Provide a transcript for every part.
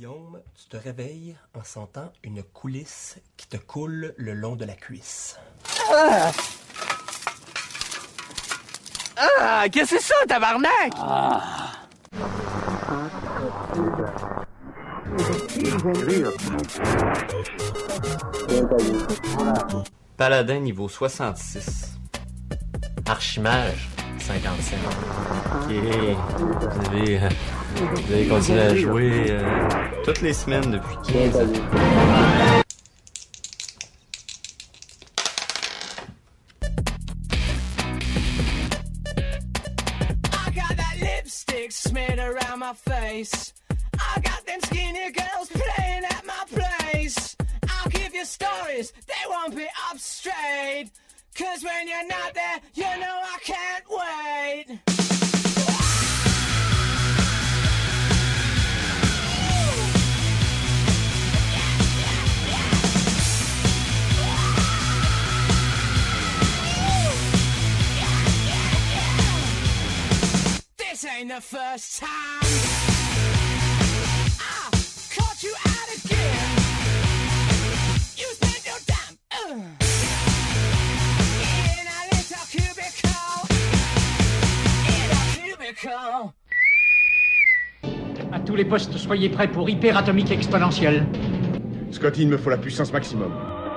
Guillaume, tu te réveilles en sentant une coulisse qui te coule le long de la cuisse. Ah! Ah! Qu'est-ce que c'est ça, tabarnak? Ah! Paladin niveau 66. Archimage, 55. Ok. Vous avez continué à jouer toutes les semaines depuis 15 ans. I got that lipstick smeared around my face. I got them skinny girls playing at my place. I'll give you stories, they won't be up straight. Cause when you're not there, you know I can't wait. This ain't the first time I caught you out again. You spent your time in a little cubicle. In a cubicle. À tous les postes, soyez prêts pour hyperatomique exponentielle. Scotty, il me faut la puissance maximum.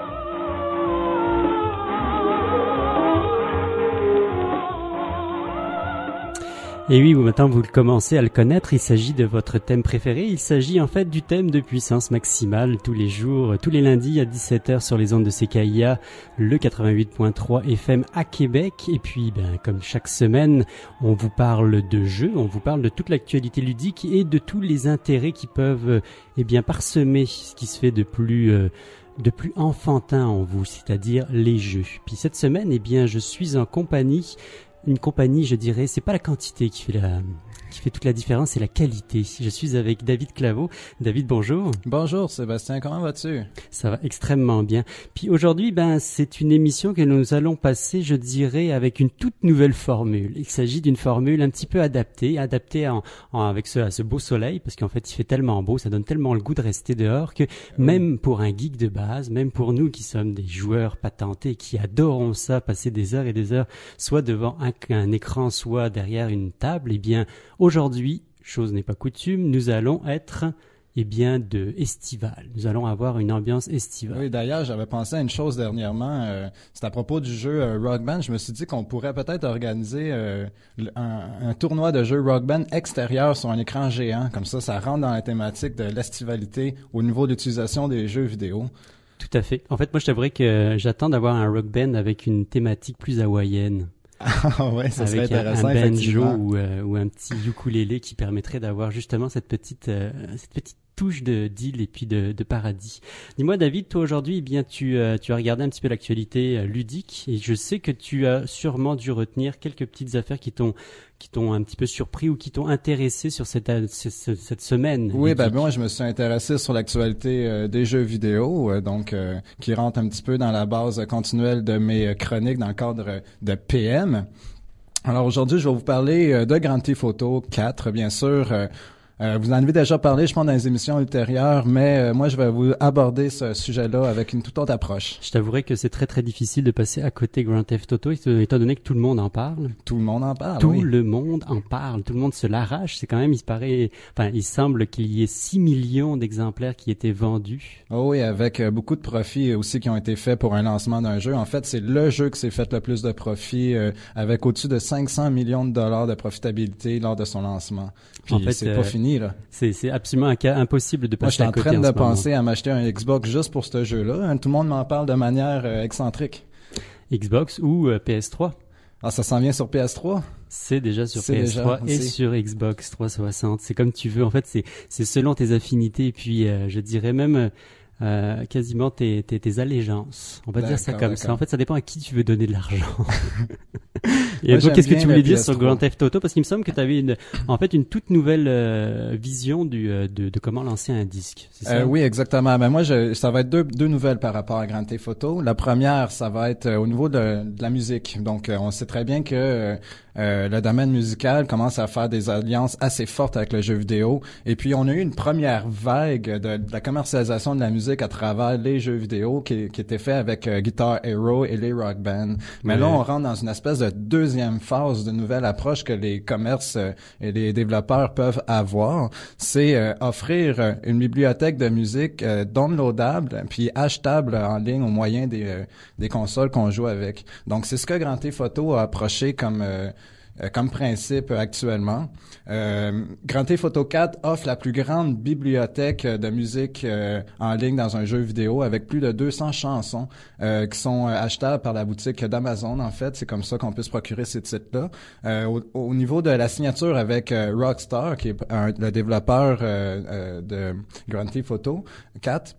Et oui, maintenant vous commencez à le connaître, il s'agit de votre thème préféré, il s'agit en fait du thème de puissance maximale tous les jours, tous les lundis à 17h sur les ondes de CKIA, le 88.3 FM à Québec. Et puis, comme chaque semaine, on vous parle de jeux, on vous parle de toute l'actualité ludique et de tous les intérêts qui peuvent parsemer ce qui se fait de plus enfantin en vous, c'est-à-dire les jeux. Puis cette semaine, je suis en compagnie. Une compagnie, je dirais, c'est pas la quantité qui fait toute la différence, c'est la qualité. Je suis avec David Claveau. David, bonjour. Bonjour Sébastien, comment vas-tu? Ça va extrêmement bien. Puis aujourd'hui, c'est une émission que nous allons passer, je dirais, avec une toute nouvelle formule. Il s'agit d'une formule un petit peu adaptée avec ce beau soleil, parce qu'en fait, il fait tellement beau, ça donne tellement le goût de rester dehors que même pour un geek de base, même pour nous qui sommes des joueurs patentés, qui adorons ça, passer des heures et des heures, soit devant un écran, soit derrière une table, aujourd'hui, chose n'est pas coutume, nous allons être de estival. Nous allons avoir une ambiance estivale. Oui, d'ailleurs, j'avais pensé à une chose dernièrement. C'est à propos du jeu Rock Band. Je me suis dit qu'on pourrait peut-être organiser un tournoi de jeu Rock Band extérieur sur un écran géant. Comme ça rentre dans la thématique de l'estivalité au niveau de l'utilisation des jeux vidéo. Tout à fait. En fait, moi, je t'avouerais que j'attends d'avoir un Rock Band avec une thématique plus hawaïenne. Ah ouais, ça serait intéressant, un banjo effectivement. ou un petit ukulélé qui permettrait d'avoir justement cette petite touche d'île et puis de paradis. Dis-moi David, toi aujourd'hui, tu as regardé un petit peu l'actualité ludique et je sais que tu as sûrement dû retenir quelques petites affaires qui t'ont un petit peu surpris ou qui t'ont intéressé sur cette semaine. Oui, moi je me suis intéressé sur l'actualité des jeux vidéo, qui rentre un petit peu dans la base continuelle de mes chroniques dans le cadre de PM. Alors aujourd'hui, je vais vous parler de Grand Theft Auto 4, bien sûr. Vous en avez déjà parlé, je pense, dans les émissions ultérieures, mais moi, je vais vous aborder ce sujet-là avec une toute autre approche. Je t'avouerais que c'est très, très difficile de passer à côté Grand Theft Auto, étant donné que tout le monde en parle. Tout le monde en parle, Tout oui. le monde en parle. Tout le monde se l'arrache. C'est quand même, il semble qu'il y ait 6 millions d'exemplaires qui étaient vendus. Oh oui, avec beaucoup de profits aussi qui ont été faits pour un lancement d'un jeu. En fait, c'est le jeu qui s'est fait le plus de profits, avec au-dessus de 500 millions de dollars de profitabilité lors de son lancement. Puis en fait, c'est pas fini, là. C'est absolument impossible de passer à côté. Moi, je suis en train de penser à m'acheter un Xbox juste pour ce jeu-là. Tout le monde m'en parle de manière excentrique. Xbox ou PS3. Ah, ça s'en vient sur PS3? C'est déjà sur PS3 et sur Xbox 360. C'est comme tu veux. En fait, c'est selon tes affinités et puis je dirais même quasiment tes allégeances. On va dire ça comme ça. En fait, ça dépend à qui tu veux donner de l'argent. Et donc, qu'est-ce que tu voulais dire sur Grand Theft Auto? Parce qu'il me semble que tu avais une toute nouvelle vision de comment lancer un disque. C'est ça? Oui, exactement. Ben moi, ça va être deux nouvelles par rapport à Grand Theft Auto. La première, ça va être au niveau de la musique. Donc, on sait très bien que le domaine musical commence à faire des alliances assez fortes avec le jeu vidéo. Et puis, on a eu une première vague de la commercialisation de la musique à travers les jeux vidéo qui était fait avec Guitar Hero et les Rock Band. Mais là, on rentre dans une espèce de deuxième phase de nouvelle approche que les commerces et les développeurs peuvent avoir. C'est offrir une bibliothèque de musique downloadable puis achetable en ligne au moyen des consoles qu'on joue avec. Donc, c'est ce que Grand Theft Auto a approché comme principe actuellement. Grand Theft Auto 4 offre la plus grande bibliothèque de musique en ligne dans un jeu vidéo avec plus de 200 chansons qui sont achetables par la boutique d'Amazon. En fait, c'est comme ça qu'on peut se procurer ces titres-là. Au niveau de la signature avec Rockstar, qui est le développeur de Grand Theft Auto 4,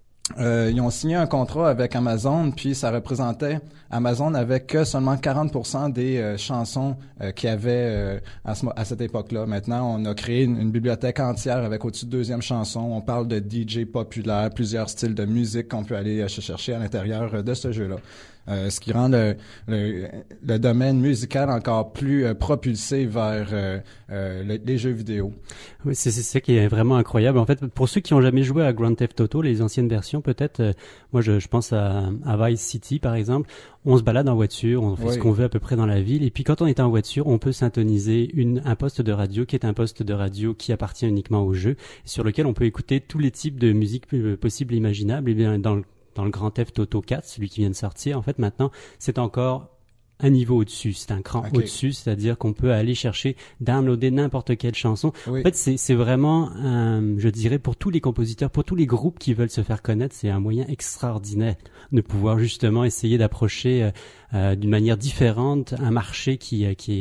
ils ont signé un contrat avec Amazon, puis ça représentait Amazon avait que seulement 40% des chansons qu'il y avait à cette époque-là. Maintenant, on a créé une bibliothèque entière avec au-dessus de 2e chanson. On parle de DJ populaires, plusieurs styles de musique qu'on peut aller chercher à l'intérieur de ce jeu-là. Ce qui rend le domaine musical encore plus propulsé vers les jeux vidéo. Oui, c'est ça qui est vraiment incroyable. En fait, pour ceux qui ont jamais joué à Grand Theft Auto, les anciennes versions, peut-être, moi je pense à Vice City par exemple, on se balade en voiture, on fait ce qu'on veut à peu près dans la ville, et puis quand on est en voiture, on peut syntoniser un poste de radio qui est un poste de radio qui appartient uniquement au jeu, sur lequel on peut écouter tous les types de musique possibles et imaginables. Et bien dans le Grand Theft Auto 4, celui qui vient de sortir, en fait, maintenant, c'est encore un niveau au-dessus, c'est un cran au-dessus, c'est-à-dire qu'on peut aller chercher, downloader n'importe quelle chanson. Oui. En fait, c'est vraiment, je dirais, pour tous les compositeurs, pour tous les groupes qui veulent se faire connaître, c'est un moyen extraordinaire de pouvoir justement essayer d'approcher d'une manière différente un marché qui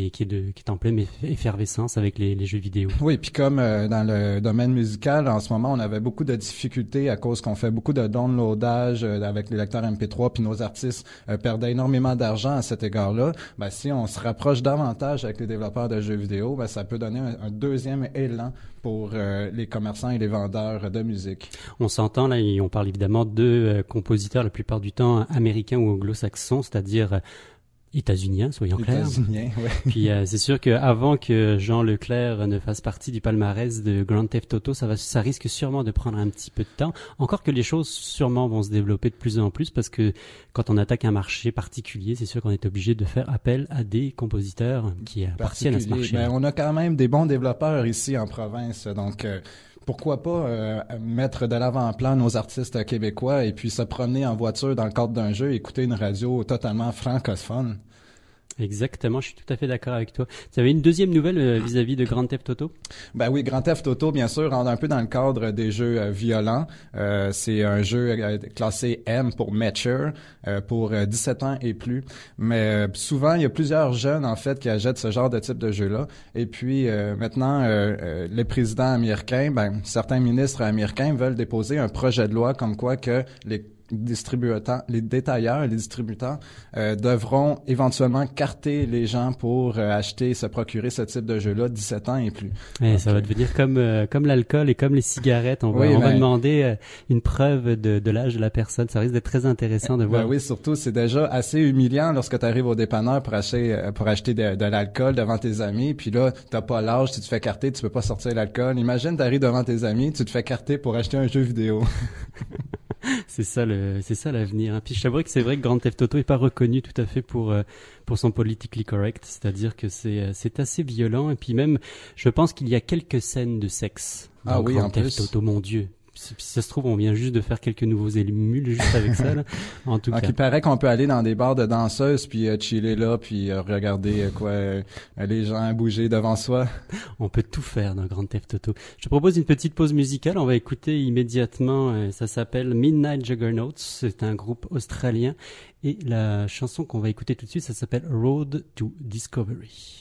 est en pleine effervescence avec les jeux vidéo. Oui, puis comme dans le domaine musical, en ce moment, on avait beaucoup de difficultés à cause qu'on fait beaucoup de downloadage avec les lecteurs MP3, puis nos artistes perdaient énormément d'argent à cet égard-là. Ben, si on se rapproche davantage avec les développeurs de jeux vidéo, ben, ça peut donner un deuxième élan pour les commerçants et les vendeurs de musique. On s'entend là, et on parle évidemment de compositeurs la plupart du temps américains ou anglo-saxons, c'est-à-dire états-uniens, soyons clairs. États-uniens, oui. Puis c'est sûr qu'avant que Jean Leclerc ne fasse partie du palmarès de Grand Theft Auto, ça risque sûrement de prendre un petit peu de temps. Encore que les choses sûrement vont se développer de plus en plus, parce que quand on attaque un marché particulier, c'est sûr qu'on est obligé de faire appel à des compositeurs qui appartiennent à ce marché. Ben, on a quand même des bons développeurs ici en province, donc pourquoi pas mettre de l'avant-plan nos artistes québécois et puis se promener en voiture dans le cadre d'un jeu, écouter une radio totalement francophone. Exactement, je suis tout à fait d'accord avec toi. Tu avais une deuxième nouvelle vis-à-vis de Grand Theft Auto? Ben oui, Grand Theft Auto, bien sûr, rentre un peu dans le cadre des jeux violents. C'est un jeu classé M pour Mature, pour 17 ans et plus. Mais souvent, il y a plusieurs jeunes, en fait, qui achètent ce genre de type de jeu-là. Et puis, maintenant, les présidents américains, certains ministres américains veulent déposer un projet de loi comme quoi que les détailleurs et les distributeurs devront éventuellement carter les gens pour acheter, se procurer ce type de jeu-là 17 ans et plus. Donc, ça va devenir comme l'alcool et comme les cigarettes. On va demander une preuve de l'âge de la personne. Ça risque d'être très intéressant de voir. Oui, surtout, c'est déjà assez humiliant lorsque tu arrives au dépanneur pour acheter de l'alcool devant tes amis, puis là, t'as pas l'âge, tu te fais carter, tu peux pas sortir l'alcool. Imagine, t'arrives devant tes amis, tu te fais carter pour acheter un jeu vidéo. C'est ça l'avenir. Hein. Puis je t'avoue que c'est vrai que Grand Theft Auto est pas reconnu tout à fait pour son politically correct, c'est-à-dire que c'est assez violent, et puis même je pense qu'il y a quelques scènes de sexe dans Grand Theft Auto, mon Dieu. Si ça se trouve, on vient juste de faire quelques nouveaux émules juste avec ça, là. En tout cas. Il paraît qu'on peut aller dans des bars de danseuses puis chiller là puis regarder les gens bouger devant soi. On peut tout faire dans Grand Theft Auto. Je te propose une petite pause musicale. On va écouter immédiatement, ça s'appelle Midnight Juggernauts. C'est un groupe australien. Et la chanson qu'on va écouter tout de suite, ça s'appelle Road to Discovery.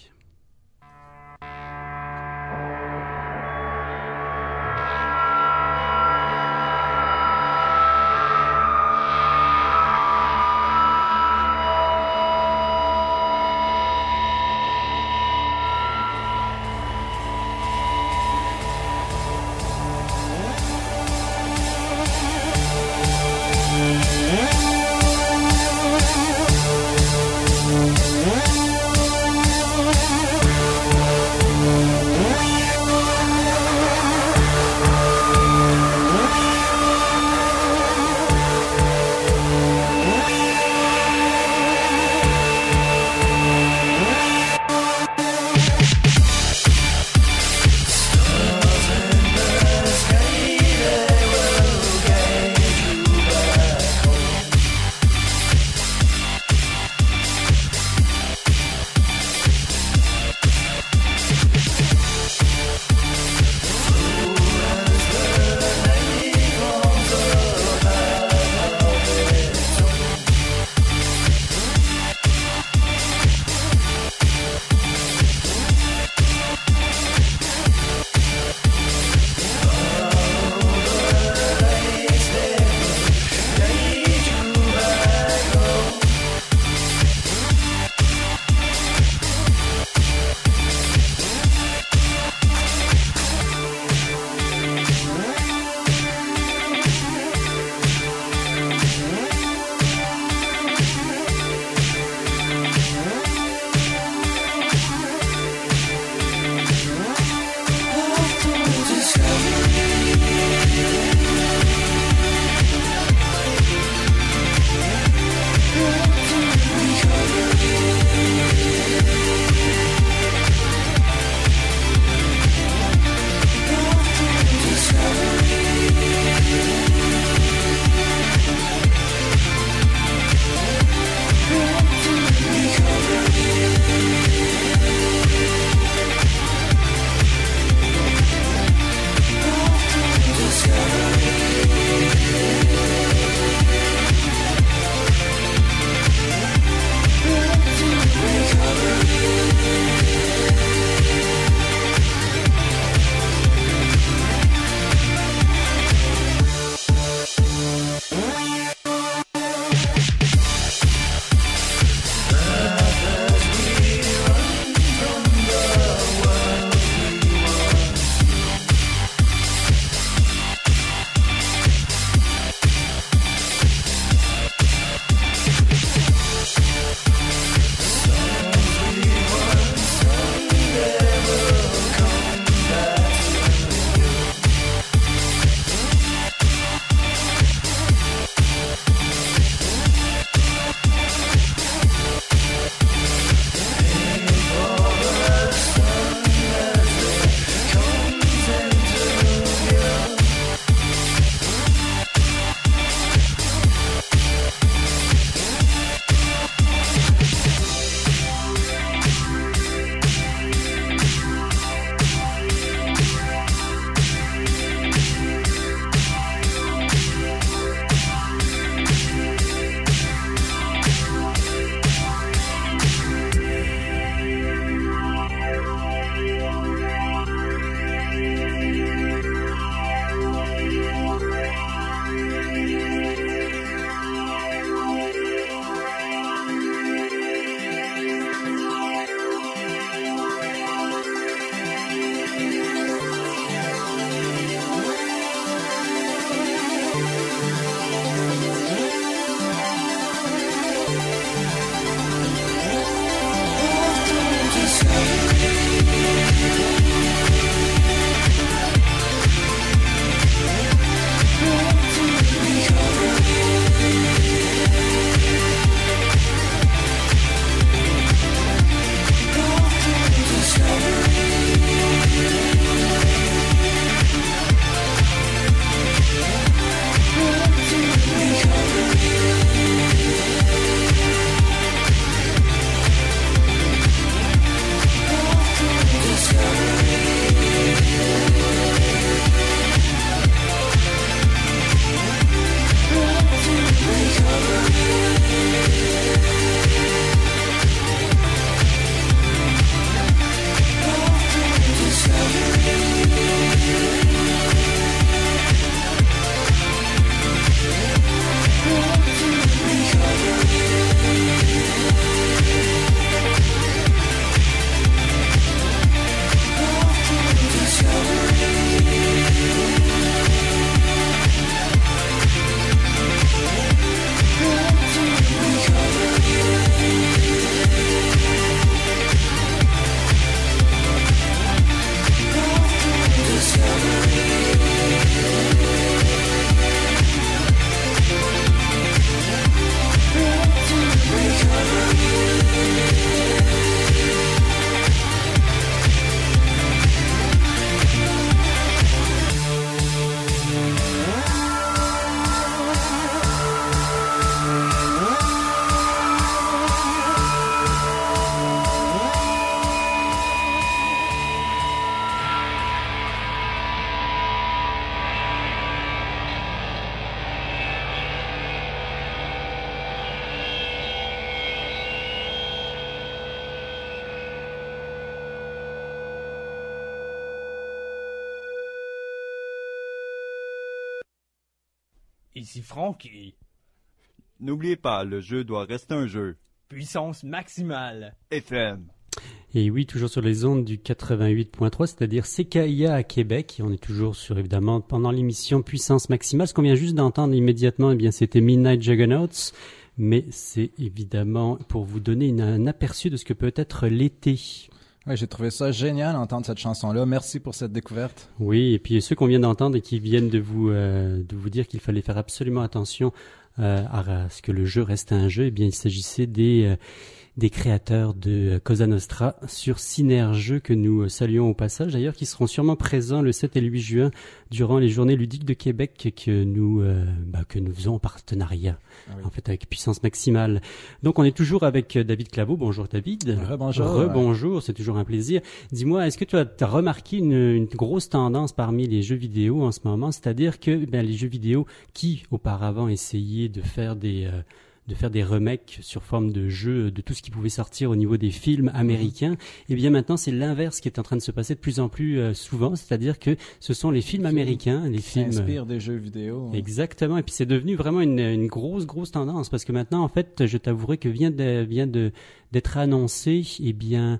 ici Francky. N'oubliez pas, le jeu doit rester un jeu. Puissance maximale. FM. Et oui, toujours sur les ondes du 88.3, c'est-à-dire CKIA à Québec. Et on est toujours sur, évidemment, pendant l'émission Puissance maximale. Ce qu'on vient juste d'entendre immédiatement, eh bien, c'était Midnight Juggernauts. Mais c'est évidemment pour vous donner un aperçu de ce que peut être l'été. Oui, j'ai trouvé ça génial d'entendre cette chanson-là. Merci pour cette découverte. Oui, et puis ceux qu'on vient d'entendre et qui viennent de vous dire qu'il fallait faire absolument attention à ce que le jeu reste un jeu, eh bien, il s'agissait des créateurs de Cosa Nostra sur Synerjeux que nous saluons au passage, d'ailleurs, qui seront sûrement présents le 7 et le 8 juin durant les journées ludiques de Québec que nous faisons en partenariat, en fait, avec Puissance Maximale. Donc, on est toujours avec David Claveau. Bonjour, David. Rebonjour. Rebonjour, c'est toujours un plaisir. Dis-moi, est-ce que tu as remarqué une grosse tendance parmi les jeux vidéo en ce moment? C'est-à-dire que les jeux vidéo qui, auparavant, essayaient de faire des remakes sur forme de jeux de tout ce qui pouvait sortir au niveau des films américains, et bien maintenant c'est l'inverse qui est en train de se passer de plus en plus souvent, c'est-à-dire que ce sont les films américains, les films qui s'inspirent des jeux vidéo. Exactement, et puis c'est devenu vraiment une grosse tendance, parce que maintenant en fait, je t'avouerai que vient d'être annoncé, eh bien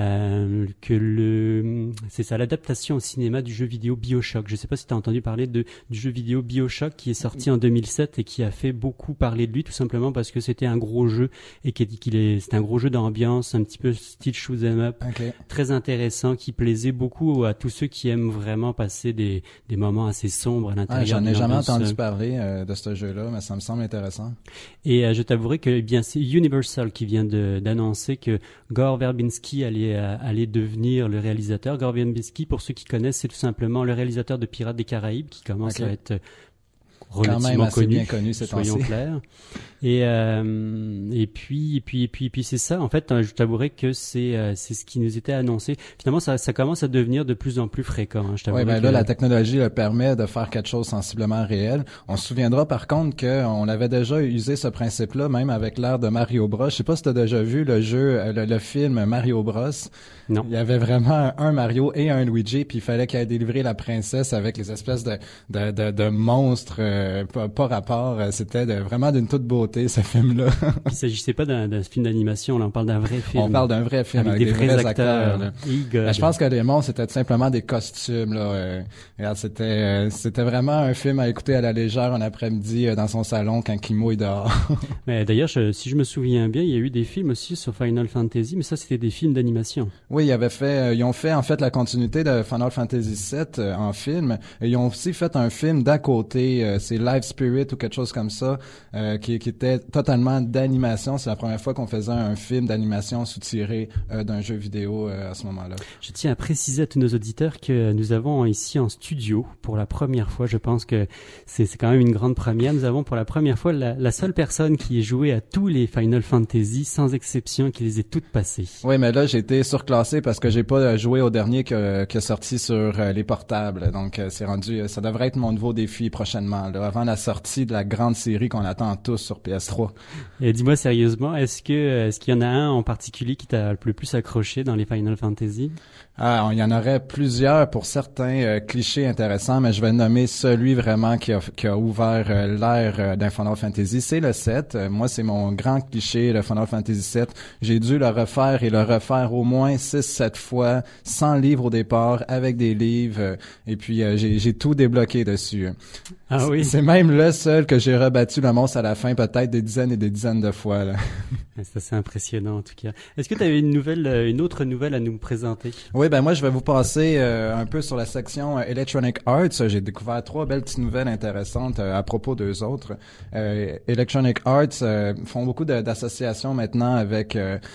que c'est ça, l'adaptation au cinéma du jeu vidéo BioShock. Je sais pas si tu as entendu parler du jeu vidéo BioShock qui est sorti en 2007 et qui a fait beaucoup parler de lui, tout simplement parce que c'était un gros jeu et c'est un gros jeu d'ambiance, un petit peu style shoot 'em up, très intéressant, qui plaisait beaucoup à tous ceux qui aiment vraiment passer des moments assez sombres à l'intérieur. J'en ai jamais entendu parler de ce jeu-là, mais ça me semble intéressant. Et je t'avouerai que eh bien c'est Universal qui vient d'annoncer que Gore Verbinski allait devenir le réalisateur. Gore Verbinski, pour ceux qui connaissent, c'est tout simplement le réalisateur de Pirates des Caraïbes, qui commence à être relativement bien connu, soyons clairs. Et puis c'est ça. En fait, je t'avouerai que c'est ce qui nous était annoncé. Finalement, ça commence à devenir de plus en plus fréquent. Oui, là, la technologie le permet de faire quelque chose sensiblement réel. On se souviendra par contre qu'on avait déjà usé ce principe-là, même avec l'ère de Mario Bros. Je sais pas si tu as déjà vu le film Mario Bros. Non. Il y avait vraiment un Mario et un Luigi, puis il fallait qu'il ait délivré la princesse avec les espèces de monstres pas rapport. C'était vraiment d'une toute beauté, ce film-là. Il s'agissait pas d'un film d'animation, là, on parle d'un vrai film. On parle d'un vrai film avec des vrais acteurs. Je pense que les monstres, c'était simplement des costumes. Là. Regarde, c'était vraiment un film à écouter à la légère un après-midi dans son salon quand il mouille dehors. Mais d'ailleurs, si je me souviens bien, il y a eu des films aussi sur Final Fantasy, mais ça, c'était des films d'animation. Oui, ils ont fait en fait la continuité de Final Fantasy VII en film. Et ils ont aussi fait un film d'à côté, c'est Live Spirit ou quelque chose comme ça, qui était totalement d'animation. C'est la première fois qu'on faisait un film d'animation soutiré d'un jeu vidéo à ce moment-là. Je tiens à préciser à tous nos auditeurs que nous avons ici en studio, pour la première fois, je pense que c'est quand même une grande première, nous avons pour la première fois la seule personne qui ait joué à tous les Final Fantasy, sans exception, qui les ait toutes passées. Oui, mais là, j'ai été surclassé parce que j'ai pas joué au dernier qui est sorti sur les portables. Donc, ça devrait être mon nouveau défi prochainement, là, avant la sortie de la grande série qu'on attend tous sur PS3. Et dis-moi sérieusement, est-ce qu'il y en a un en particulier qui t'a le plus accroché dans les Final Fantasy? Il y en aurait plusieurs pour certains clichés intéressants, mais je vais nommer celui vraiment qui a ouvert l'ère d'un Final Fantasy. C'est le 7. Moi, c'est mon grand cliché, le Final Fantasy 7. J'ai dû le refaire au moins 6-7 fois, sans livre au départ, avec des livres, et puis j'ai tout débloqué dessus. Ah oui? C'est même le seul que j'ai rebattu le monstre à la fin, peut-être des dizaines et des dizaines de fois, là. Ça, c'est impressionnant, en tout cas. Est-ce que tu avais une autre nouvelle à nous présenter? Oui, moi, je vais vous passer un peu sur la section Electronic Arts. J'ai découvert 3 belles petites nouvelles intéressantes à propos d'eux autres. Electronic Arts font beaucoup d'associations maintenant avec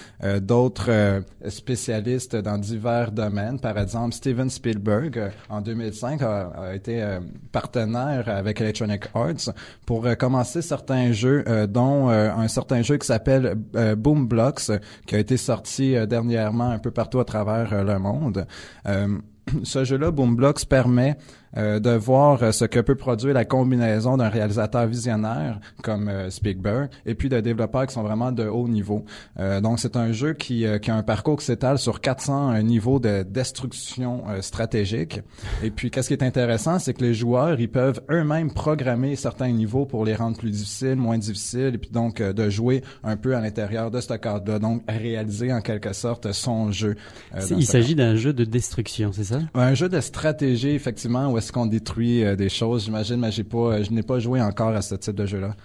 d'autres spécialistes dans divers domaines. Par exemple, Steven Spielberg, en 2005, a été partenaire avec Electronic Arts pour commencer certains jeux, dont un certain jeu qui s'appelle Boom Blocks, qui a été sorti dernièrement un peu partout à travers le monde. Ce jeu-là, Boom Blocks, permet de voir ce que peut produire la combinaison d'un réalisateur visionnaire comme Spielberg et puis de développeurs qui sont vraiment de haut niveau. Donc c'est un jeu qui a un parcours qui s'étale sur 400 niveaux de destruction stratégique. Et puis qu'est-ce qui est intéressant, c'est que les joueurs, ils peuvent eux-mêmes programmer certains niveaux pour les rendre plus difficiles, moins difficiles, et puis donc de jouer un peu à l'intérieur de ce cadre-là, donc réaliser en quelque sorte son jeu. Il s'agit d'un jeu de destruction, c'est ça? Un jeu de stratégie, effectivement, où est-ce qu'on détruit des choses, j'imagine, mais je n'ai pas joué encore à ce type de jeu-là.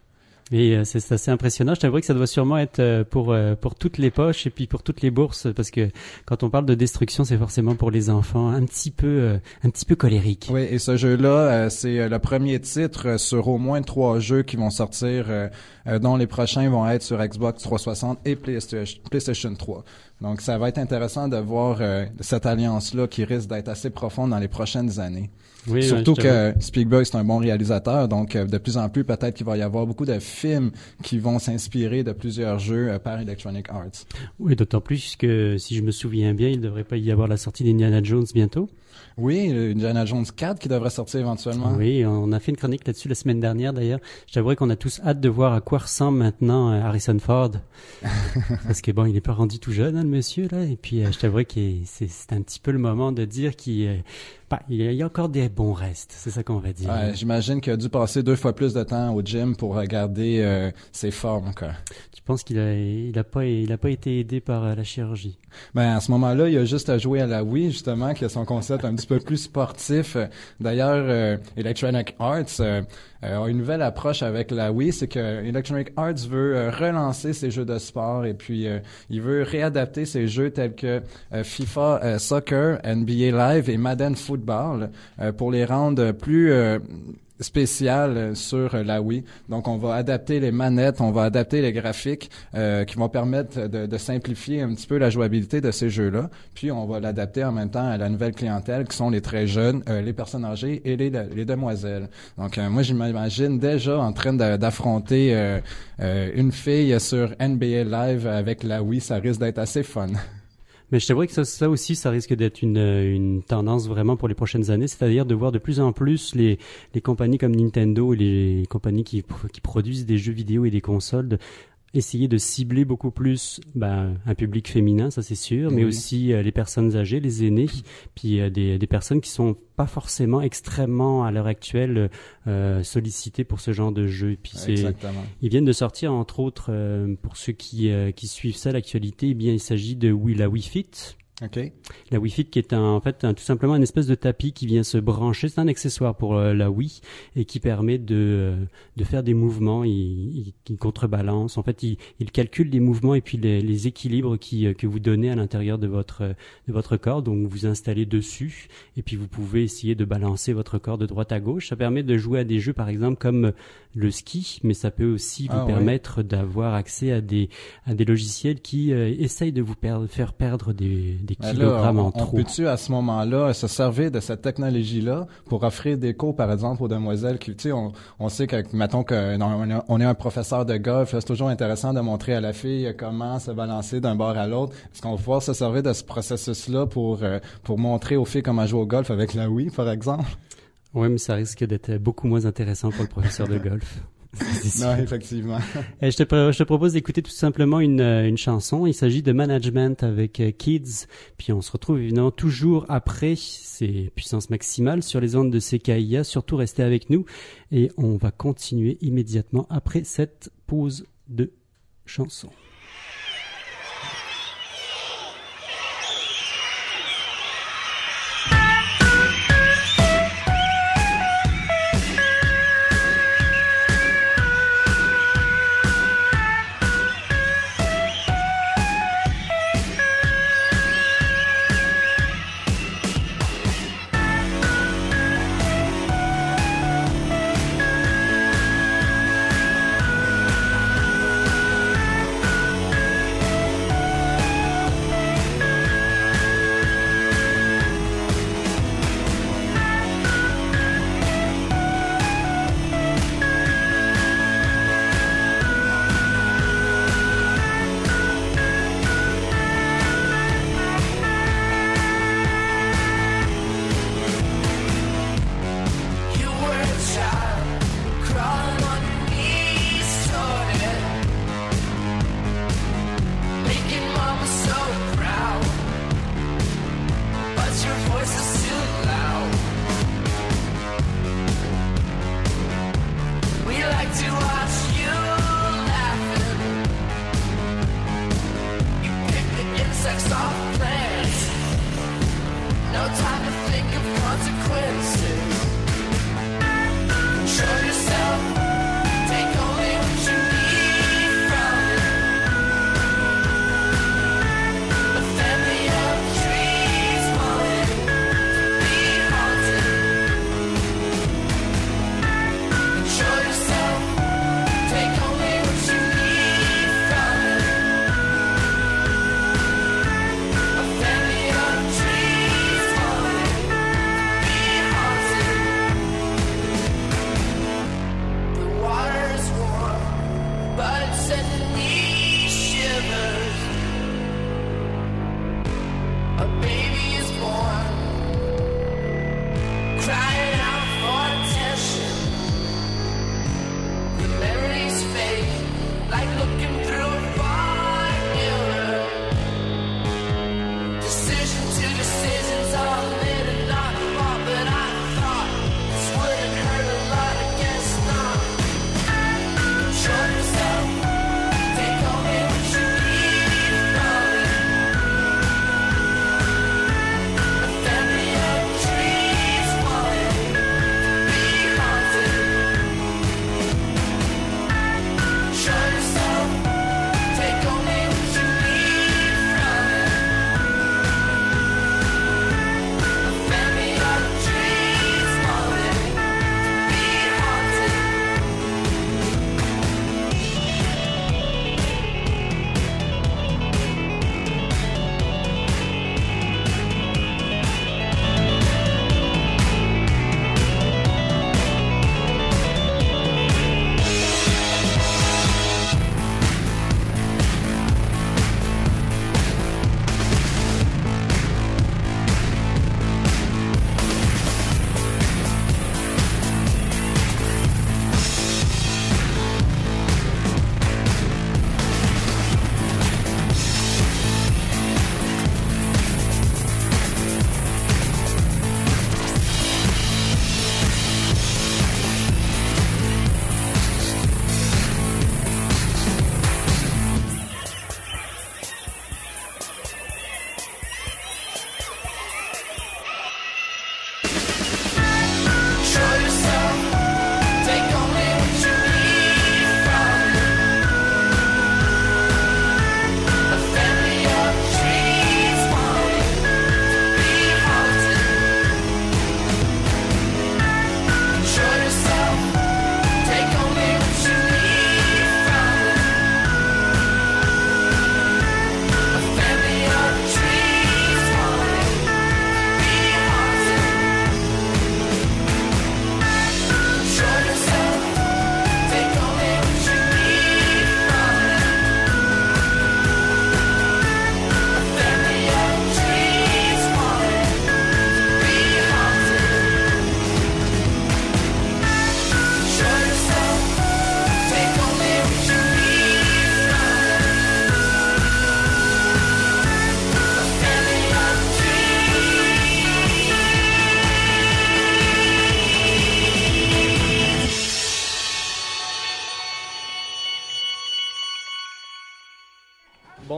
Et c'est assez impressionnant. Je t'avoue que ça doit sûrement être pour toutes les poches et puis pour toutes les bourses, parce que quand on parle de destruction, c'est forcément pour les enfants un petit peu colérique. Oui, et ce jeu-là, c'est le premier titre sur au moins 3 jeux qui vont sortir, dont les prochains vont être sur Xbox 360 et PlayStation 3. Donc ça va être intéressant de voir cette alliance-là qui risque d'être assez profonde dans les prochaines années. Oui, surtout que Spielberg, c'est un bon réalisateur, donc de plus en plus, peut-être qu'il va y avoir beaucoup de films qui vont s'inspirer de plusieurs jeux par Electronic Arts. Oui, d'autant plus que, si je me souviens bien, il ne devrait pas y avoir la sortie d'Indiana Jones bientôt. Oui, Indiana Jones 4 qui devrait sortir éventuellement. Oui, on a fait une chronique là-dessus la semaine dernière d'ailleurs. Je t'avouerais qu'on a tous hâte de voir à quoi ressemble maintenant Harrison Ford. Parce que bon, il n'est pas rendu tout jeune, hein, le monsieur, là. Et puis, je t'avouerais que c'est un petit peu le moment de dire qu'il y a encore des bons restes. C'est ça qu'on va dire. Ouais, j'imagine qu'il a dû passer 2 fois plus de temps au gym pour garder ses formes, quoi. Tu penses qu'il a pas été aidé par la chirurgie? Ben, à ce moment-là, il a juste à jouer à la Wii, justement, qui a son concept un petit peu plus sportif. D'ailleurs, Electronic Arts a une nouvelle approche avec la Wii, c'est que Electronic Arts veut relancer ses jeux de sport et puis il veut réadapter ses jeux tels que FIFA Soccer, NBA Live et Madden Football pour les rendre plus spécial sur la Wii. Donc, on va adapter les manettes, on va adapter les graphiques qui vont permettre de simplifier un petit peu la jouabilité de ces jeux-là. Puis, on va l'adapter en même temps à la nouvelle clientèle qui sont les très jeunes, les personnes âgées et les demoiselles. Donc, moi, je m'imagine déjà en train d'affronter une fille sur NBA Live avec la Wii. Ça risque d'être assez fun. Mais je t'avoue que ça aussi, ça risque d'être une tendance vraiment pour les prochaines années, c'est-à-dire de voir de plus en plus les compagnies comme Nintendo et les compagnies qui produisent des jeux vidéo et des consoles essayer de cibler beaucoup plus un public féminin, ça c'est sûr, mais aussi les personnes âgées, les aînés, puis des personnes qui sont pas forcément extrêmement à l'heure actuelle sollicitées pour ce genre de jeu. Puis ils viennent de sortir entre autres pour ceux qui suivent ça l'actualité, eh bien il s'agit de la Wii Fit. Okay. La Wii Fit qui est tout simplement une espèce de tapis qui vient se brancher, c'est un accessoire pour la Wii et qui permet de faire des mouvements, il contrebalance, en fait il calcule les mouvements et puis les équilibres que vous donnez à l'intérieur de votre corps, donc vous installez dessus et puis vous pouvez essayer de balancer votre corps de droite à gauche. Ça permet de jouer à des jeux par exemple comme le ski, mais ça peut aussi vous permettre d'avoir accès à des logiciels qui essayent de vous faire perdre des kilogrammes en trop. On peut-tu à ce moment-là se servir de cette technologie-là pour offrir des cours, par exemple, aux demoiselles qui, tu sais, on sait que, mettons on est un professeur de golf, là, c'est toujours intéressant de montrer à la fille comment se balancer d'un bord à l'autre. Est-ce qu'on va pouvoir se servir de ce processus-là pour montrer aux filles comment jouer au golf avec la Wii, par exemple? Oui, mais ça risque d'être beaucoup moins intéressant pour le professeur de golf. Non, effectivement. Je te propose d'écouter tout simplement une chanson. Il s'agit de Management avec Kids. Puis on se retrouve évidemment toujours après ces puissances maximales sur les ondes de CKIA. Surtout restez avec nous et on va continuer immédiatement après cette pause de chanson.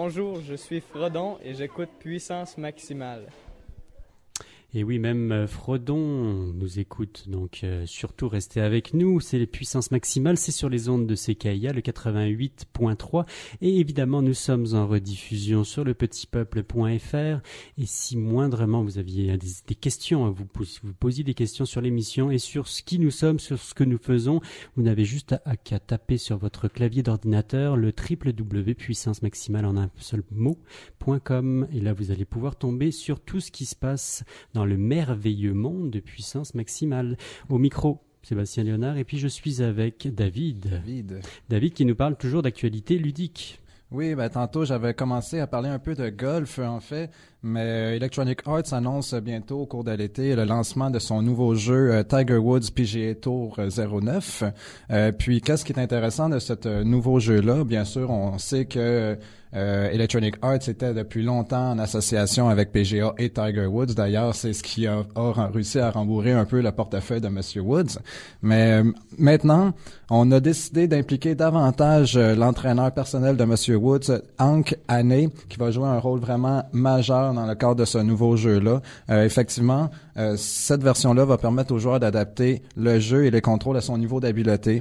Bonjour, je suis Frodon et j'écoute Puissance Maximale. Et oui, même Frodon nous écoute, donc surtout restez avec nous, c'est les puissances maximales, c'est sur les ondes de CKIA, le 88.3, et évidemment nous sommes en rediffusion sur lepetitpeuple.fr, et si moindrement vous aviez des questions, vous posiez des questions sur l'émission et sur ce qui nous sommes, sur ce que nous faisons, vous n'avez juste qu'à taper sur votre clavier d'ordinateur le www.puissancemaximale en un seul mot.com, et là vous allez pouvoir tomber sur tout ce qui se passe dans le merveilleux monde de Puissance Maximale. Au micro, Sébastien Léonard, et puis je suis avec David. David qui nous parle toujours d'actualité ludique. Oui, tantôt j'avais commencé à parler un peu de golf en fait, mais Electronic Arts annonce bientôt au cours de l'été le lancement de son nouveau jeu Tiger Woods PGA Tour 09. Puis qu'est-ce qui est intéressant de ce nouveau jeu-là? Bien sûr, on sait que Electronic Arts était depuis longtemps en association avec PGA et Tiger Woods. D'ailleurs, c'est ce qui a réussi à rembourrer un peu le portefeuille de Monsieur Woods. Mais maintenant, on a décidé d'impliquer davantage l'entraîneur personnel de Monsieur Woods, Hank Haney, qui va jouer un rôle vraiment majeur dans le cadre de ce nouveau jeu-là. Effectivement, cette version-là va permettre aux joueurs d'adapter le jeu et les contrôles à son niveau d'habileté.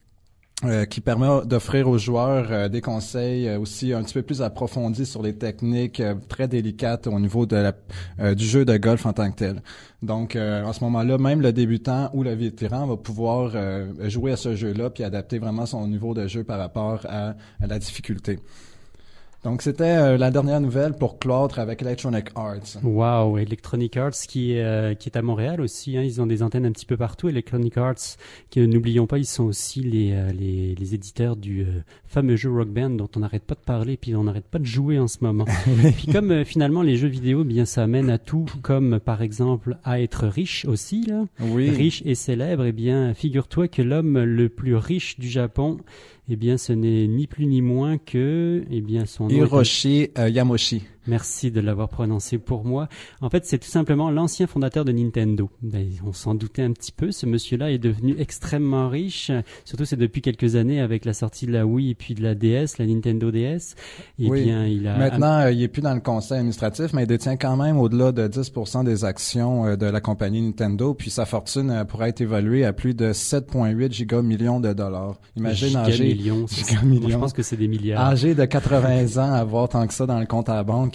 Qui permet d'offrir aux joueurs des conseils aussi un petit peu plus approfondis sur les techniques très délicates au niveau de du jeu de golf en tant que tel. Donc, en ce moment-là, même le débutant ou le vétéran va pouvoir jouer à ce jeu-là puis adapter vraiment son niveau de jeu par rapport à la difficulté. Donc, c'était la dernière nouvelle pour clore avec Electronic Arts. Wow, Electronic Arts qui est à Montréal aussi. Hein, ils ont des antennes un petit peu partout. Electronic Arts, n'oublions pas, ils sont aussi les éditeurs du fameux jeu Rock Band dont on n'arrête pas de parler, puis on n'arrête pas de jouer en ce moment. Puis comme finalement les jeux vidéo, bien ça amène à tout, comme par exemple à être riche aussi, là. Oui. Riche et célèbre. Eh bien, figure-toi que l'homme le plus riche du Japon, eh bien, ce n'est ni plus ni moins que, son nom Hiroshi Yamoshi. Merci de l'avoir prononcé pour moi. En fait, c'est tout simplement l'ancien fondateur de Nintendo. On s'en doutait un petit peu. Ce monsieur-là est devenu extrêmement riche. Surtout, c'est depuis quelques années avec la sortie de la Wii et puis de la DS, la Nintendo DS. Maintenant, il est plus dans le conseil administratif, mais il détient quand même au-delà de 10% des actions de la compagnie Nintendo. Puis sa fortune pourrait être évaluée à plus de 7,8 gigamillions de dollars. Imagine gigamillions. Moi, je pense que c'est des milliards. Âgé de 80 ans, avoir tant que ça dans le compte à la banque.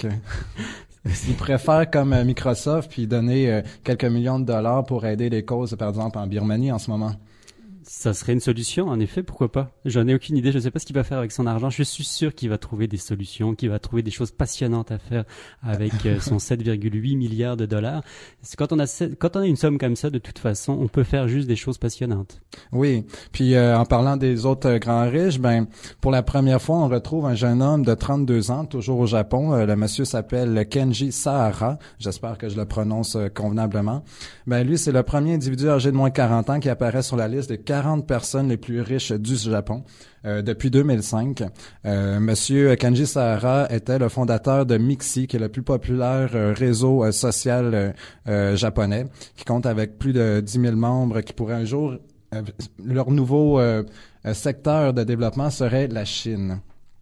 Il préfère comme Microsoft puis donner quelques millions de dollars pour aider les causes, par exemple, en Birmanie en ce moment. Ça serait une solution, en effet, pourquoi pas. J'en ai aucune idée, je ne sais pas ce qu'il va faire avec son argent. Je suis sûr qu'il va trouver des solutions, qu'il va trouver des choses passionnantes à faire avec son 7,8 milliards de dollars. Quand on a une somme comme ça, de toute façon, on peut faire juste des choses passionnantes. Oui, puis en parlant des autres grands riches, pour la première fois, on retrouve un jeune homme de 32 ans, toujours au Japon. Le monsieur s'appelle Kenji Sahara. J'espère que je le prononce convenablement. Lui, c'est le premier individu âgé de moins de 40 ans qui apparaît sur la liste des 40 personnes les plus riches du Japon depuis 2005. Monsieur Kenji Sahara était le fondateur de Mixi, qui est le plus populaire réseau social japonais, qui compte avec plus de 10 000 membres, qui pourrait un jour... leur nouveau secteur de développement serait la Chine.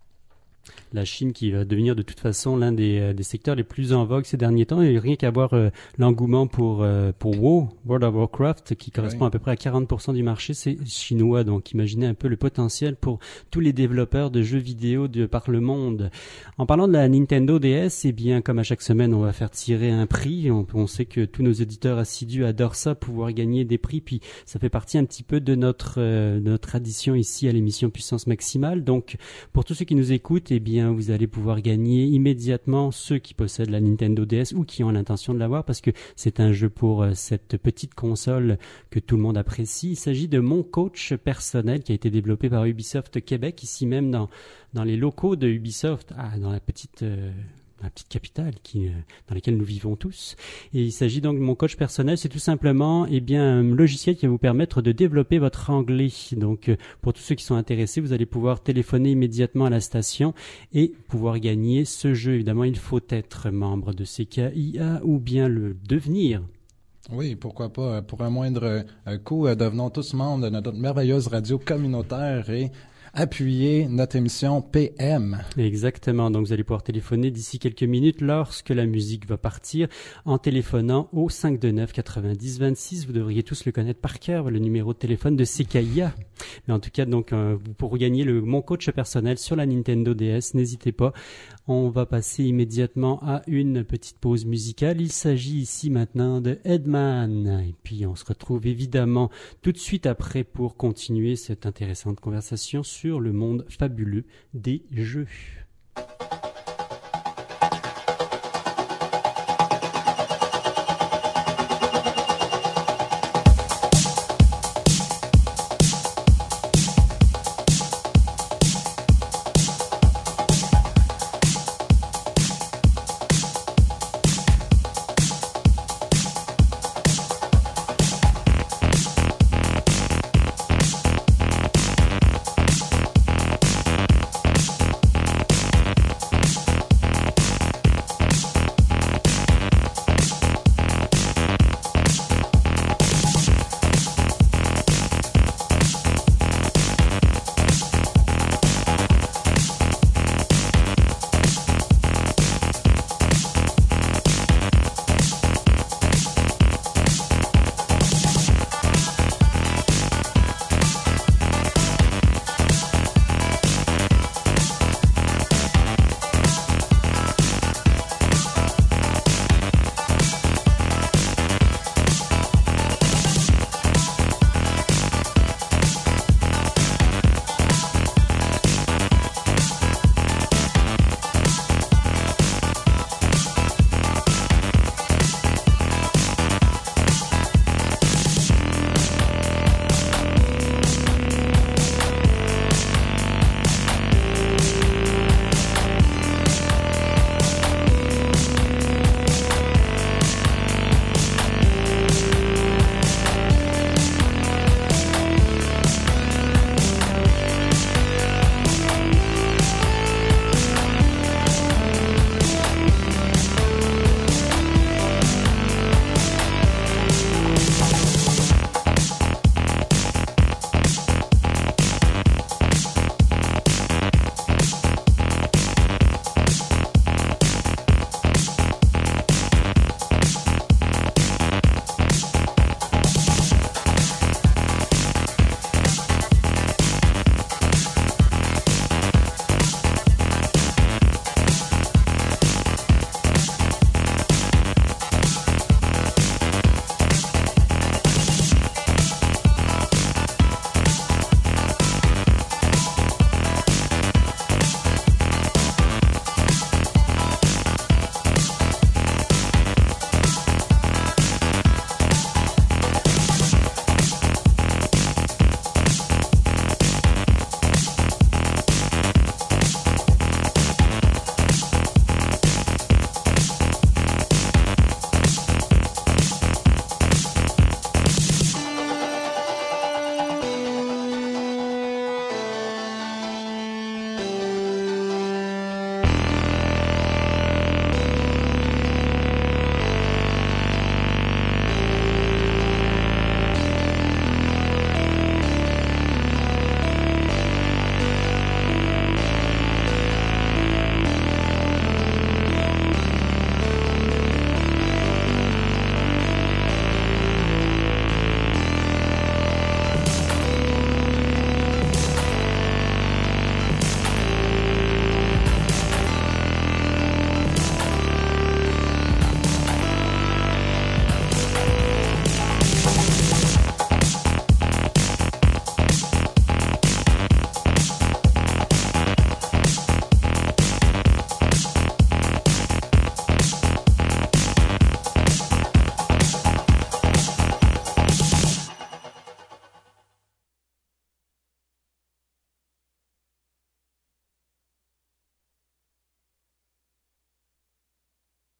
La Chine qui va devenir de toute façon l'un des secteurs les plus en vogue ces derniers temps. Il n'y a rien qu'à voir l'engouement pour WoW, World of Warcraft, qui correspond à peu près à 40% du marché, c'est chinois. Donc imaginez un peu le potentiel pour tous les développeurs de jeux vidéo par le monde. En parlant de la Nintendo DS, eh bien comme à chaque semaine, on va faire tirer un prix. On sait que tous nos éditeurs assidus adorent ça, pouvoir gagner des prix. Puis ça fait partie un petit peu de notre tradition ici à l'émission Puissance Maximale. Donc pour tous ceux qui nous écoutent, eh bien vous allez pouvoir gagner immédiatement, ceux qui possèdent la Nintendo DS ou qui ont l'intention de l'avoir, parce que c'est un jeu pour cette petite console que tout le monde apprécie. Il s'agit de Mon Coach Personnel, qui a été développé par Ubisoft Québec, ici même dans les locaux de Ubisoft, dans la petite capitale dans laquelle nous vivons tous. Et il s'agit donc de Mon Coach Personnel. C'est tout simplement un logiciel qui va vous permettre de développer votre anglais. Donc pour tous ceux qui sont intéressés, vous allez pouvoir téléphoner immédiatement à la station et pouvoir gagner ce jeu. Évidemment, il faut être membre de CKIA ou bien le devenir. Oui, pourquoi pas. Pour un moindre coût, devenons tous membres de notre merveilleuse radio communautaire et appuyer notre émission PM. Exactement. Donc, vous allez pouvoir téléphoner d'ici quelques minutes lorsque la musique va partir en téléphonant au 529-90-26. Vous devriez tous le connaître par cœur, le numéro de téléphone de CKIA. Mais en tout cas, donc, pour gagner mon coach personnel sur la Nintendo DS, n'hésitez pas. On va passer immédiatement à une petite pause musicale. Il s'agit ici maintenant de Headman. Et puis, on se retrouve évidemment tout de suite après pour continuer cette intéressante conversation sur le monde fabuleux des jeux.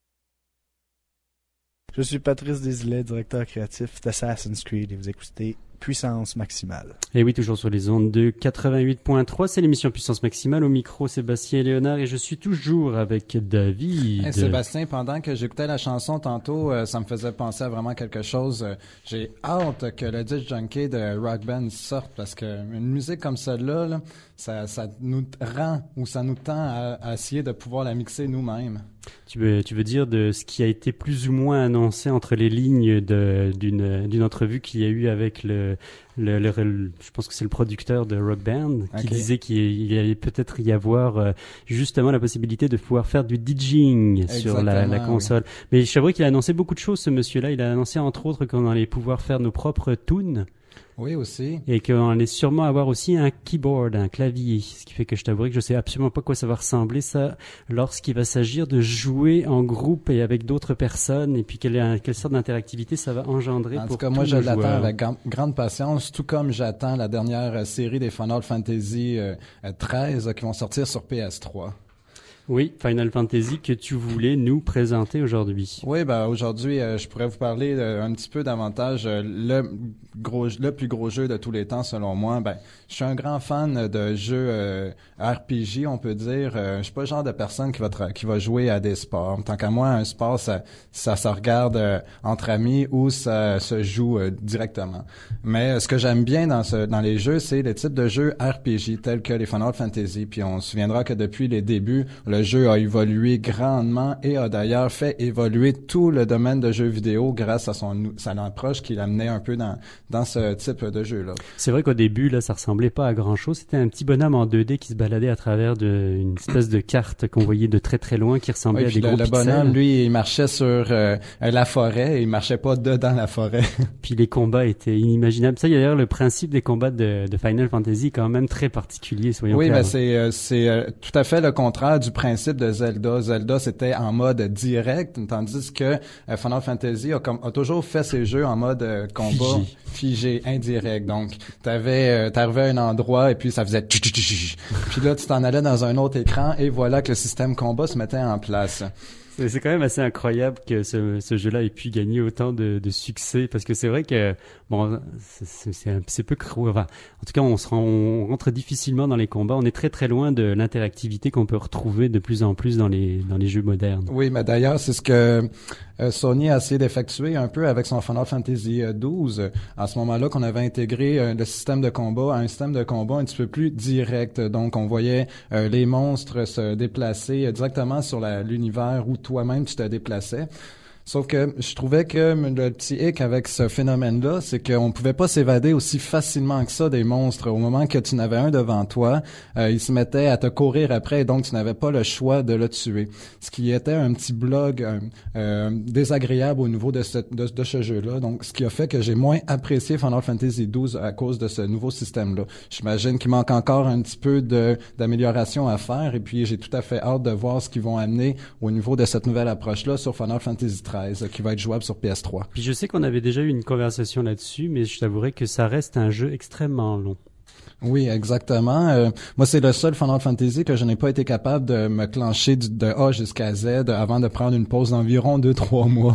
Je suis Patrice Desilets, directeur créatif d'Assassin's Creed, et vous écoutez Puissance Maximale. Et oui, toujours sur les ondes de 88.3, c'est l'émission Puissance Maximale. Au micro, Sébastien Léonard, et je suis toujours avec David. Hey, Sébastien, pendant que j'écoutais la chanson tantôt, ça me faisait penser à vraiment quelque chose. J'ai hâte que le disc junkie de Rock Band sorte, parce que une musique comme celle-là, là, ça nous rend ou ça nous tend à essayer de pouvoir la mixer nous-mêmes. Tu veux dire de ce qui a été plus ou moins annoncé entre les lignes d'une entrevue qu'il y a eu avec je pense que c'est le producteur de Rock Band, qui disait qu'il allait peut-être y avoir justement la possibilité de pouvoir faire du DJing sur la console. Oui. Mais je savais qu'il a annoncé beaucoup de choses, ce monsieur-là. Il a annoncé entre autres qu'on allait pouvoir faire nos propres tunes. Oui, aussi. Et qu'on allait sûrement avoir aussi un keyboard, un clavier. Ce qui fait que je t'avouerai que je sais absolument pas quoi ça va ressembler, ça, lorsqu'il va s'agir de jouer en groupe et avec d'autres personnes, et puis quelle sorte d'interactivité ça va engendrer pour tous les joueurs. En tout cas, moi, je l'attends avec grande patience, tout comme j'attends la dernière série des Final Fantasy 13 qui vont sortir sur PS3. Oui, Final Fantasy que tu voulais nous présenter aujourd'hui. Oui, aujourd'hui, je pourrais vous parler un petit peu davantage le plus gros jeu de tous les temps, selon moi. Je suis un grand fan de jeux RPG, on peut dire. Je suis pas le genre de personne qui va jouer à des sports. Tant qu'à moi, un sport, ça se regarde entre amis ou ça se joue directement. Mais ce que j'aime bien dans les jeux, c'est les types de jeux RPG tels que les Final Fantasy. Puis on se souviendra que depuis les débuts, le jeu a évolué grandement et a d'ailleurs fait évoluer tout le domaine de jeux vidéo grâce à son approche qu'il amenait un peu dans ce type de jeu-là. C'est vrai qu'au début, là, ça ressemblait pas à grand-chose. C'était un petit bonhomme en 2D qui se baladait à travers une espèce de carte qu'on voyait de très très loin qui ressemblait à des gros pixels. Le bonhomme, lui, il marchait sur la forêt et il marchait pas dedans la forêt. Puis les combats étaient inimaginables. Ça, d'ailleurs, le principe des combats de Final Fantasy est quand même très particulier, soyons clairs. Oui, c'est tout à fait le contraire du principe de Zelda. Zelda, c'était en mode direct, tandis que Final Fantasy a toujours fait ses jeux en mode combat figé, indirect. Donc, t'arrivais à un endroit et puis ça faisait puis là, tu t'en allais dans un autre écran et voilà que le système combat se mettait en place. C'est quand même assez incroyable que ce jeu-là ait pu gagner autant de succès, parce que c'est vrai que c'est peu creux. Enfin, en tout cas, on rentre difficilement dans les combats. On est très très loin de l'interactivité qu'on peut retrouver de plus en plus dans les jeux modernes. Oui, mais d'ailleurs, c'est ce que Sony a essayé d'effectuer un peu avec son Final Fantasy XII. À ce moment-là, qu'on avait intégré le système de combat à un système de combat un petit peu plus direct. Donc, on voyait les monstres se déplacer directement sur l'univers où toi-même tu te déplaçais. Sauf que je trouvais que le petit hic avec ce phénomène-là, c'est qu'on pouvait pas s'évader aussi facilement que ça des monstres. Au moment que tu n'avais un devant toi, il se mettait à te courir après, et donc tu n'avais pas le choix de le tuer. Ce qui était un petit blog désagréable au niveau de ce jeu-là. Donc, ce qui a fait que j'ai moins apprécié Final Fantasy XII à cause de ce nouveau système-là. J'imagine qu'il manque encore un petit peu d'amélioration à faire, et puis j'ai tout à fait hâte de voir ce qu'ils vont amener au niveau de cette nouvelle approche-là sur Final Fantasy XIII. Qui va être jouable sur PS3. Puis je sais qu'on avait déjà eu une conversation là-dessus, mais je t'avouerai que ça reste un jeu extrêmement long. Oui, exactement. Moi, c'est le seul Final Fantasy que je n'ai pas été capable de me clencher de A jusqu'à Z avant de prendre une pause d'environ 2-3 mois.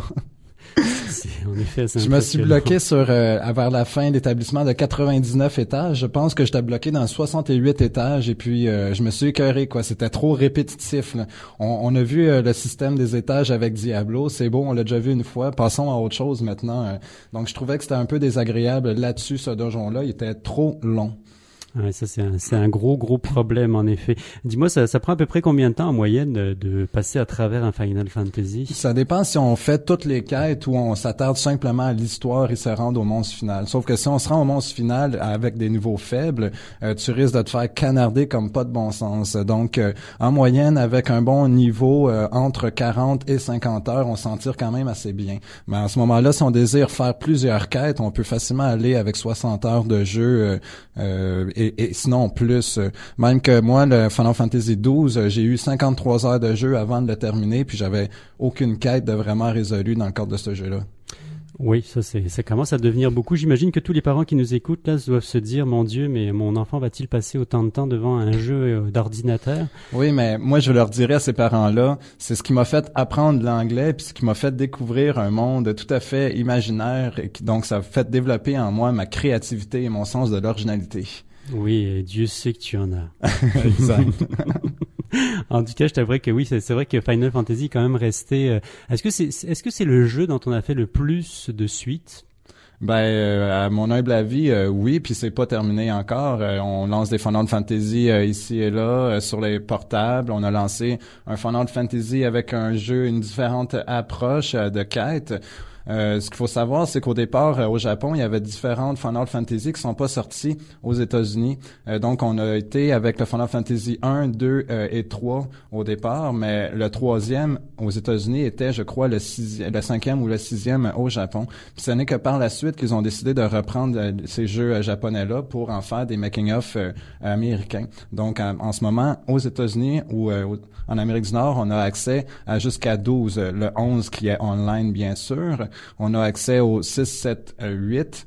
En effet, je me suis bloqué vers la fin d'établissement de 99 étages. Je pense que j'étais bloqué dans 68 étages et puis je me suis écœuré, quoi. C'était trop répétitif, là. On a vu le système des étages avec Diablo. C'est beau, on l'a déjà vu une fois. Passons à autre chose maintenant. Donc, je trouvais que c'était un peu désagréable là-dessus, ce donjon-là. Il était trop long. Ouais, ça c'est un gros problème en effet. Dis-moi, ça prend à peu près combien de temps en moyenne de passer à travers un Final Fantasy? Ça dépend si on fait toutes les quêtes ou on s'attarde simplement à l'histoire et se rendre au monstre final. Sauf que si on se rend au monstre final avec des niveaux faibles, tu risques de te faire canarder comme pas de bon sens. Donc, en moyenne, avec un bon niveau entre 40 et 50 heures, on s'en tire quand même assez bien. Mais à ce moment-là, si on désire faire plusieurs quêtes, on peut facilement aller avec 60 heures de jeu et sinon plus. Même que moi, le Final Fantasy XII, j'ai eu 53 heures de jeu avant de le terminer, puis j'avais aucune quête de vraiment résolue dans le cadre de ce jeu-là. Oui, ça commence à devenir beaucoup. J'imagine que tous les parents qui nous écoutent là doivent se dire, mon Dieu, mais mon enfant va-t-il passer autant de temps devant un jeu d'ordinateur? Oui, mais moi je leur dirais à ces parents-là, c'est ce qui m'a fait apprendre l'anglais, puis ce qui m'a fait découvrir un monde tout à fait imaginaire, et donc ça a fait développer en moi ma créativité et mon sens de l'originalité. Oui, et Dieu sait que tu en as. Exact. En tout cas, je t'avouerais que oui, c'est vrai que Final Fantasy est quand même resté. Est-ce que c'est le jeu dont on a fait le plus de suites? À mon humble avis, oui, puis c'est pas terminé encore. On lance des Final Fantasy ici et là sur les portables. On a lancé un Final Fantasy avec un jeu, une différente approche de quête. Ce qu'il faut savoir, c'est qu'au départ, au Japon, il y avait différentes Final Fantasy qui sont pas sorties aux États-Unis. Donc, on a été avec le Final Fantasy 1, 2 et 3 au départ, mais le troisième aux États-Unis était, je crois, le cinquième ou le sixième au Japon. Puis ce n'est que par la suite qu'ils ont décidé de reprendre ces jeux japonais-là pour en faire des making-of américains. Donc, en ce moment, aux États-Unis ou en Amérique du Nord, on a accès à jusqu'à 12, le 11 qui est online, bien sûr. On a accès au 6, 7, 8,